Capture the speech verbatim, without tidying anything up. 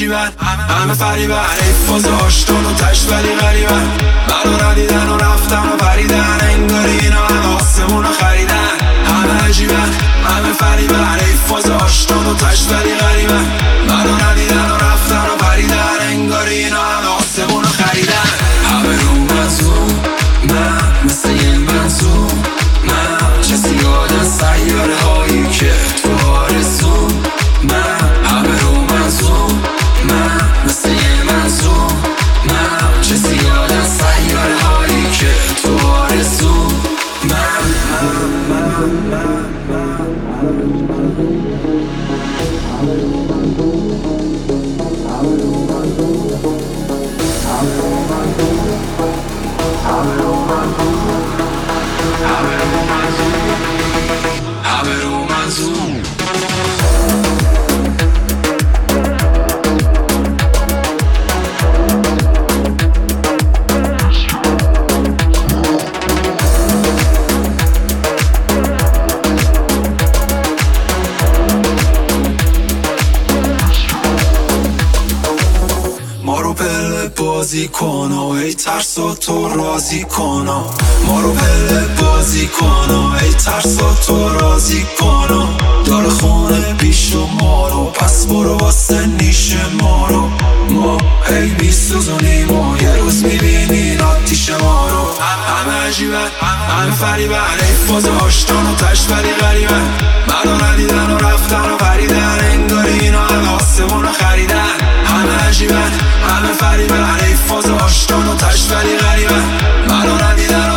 عجیبن، همه فریبن، ای فاز آشتون و تش ولی غریبن. منو ندیدن و رفتن و پریدن، انگاری اینا هم آسمون رو خریدن. همه عجیبن، همه فریبن، ای فاز آشتون و تش ولی غریبن. منو ندیدن و رفتن و پریدن، انگاری اینا هم آسمون رو خریدن. همه رو منظور من مثل یه منظور من، کسی یادن سیاره هایی که تو آرزو من. همه رو منظور من مثل یه منظور من، کسی یادن سیاره هایی که تو آرزو من. همه رو منظور ما رو پله بازی کن و ای ترسا تو راضی کن. ما رو پله بازی کن و ای ترسا تو راضی کن. داره خونه پیش ما رو، پس برو واسه نیش ما رو. ما هی میسوزونیم و یه روز میبینین آتیش ما رو. همه عجیبن، همه فریبن، ای فاز آشتان و تش ولی غریبن. منو ندیدن و رفتن و پریدن، انگاری اینا هم آسمون رو خریدن. همه عجیبن، همه فریبن، ای فاز آشتان و تش ولی غریبن. منو ندیدن و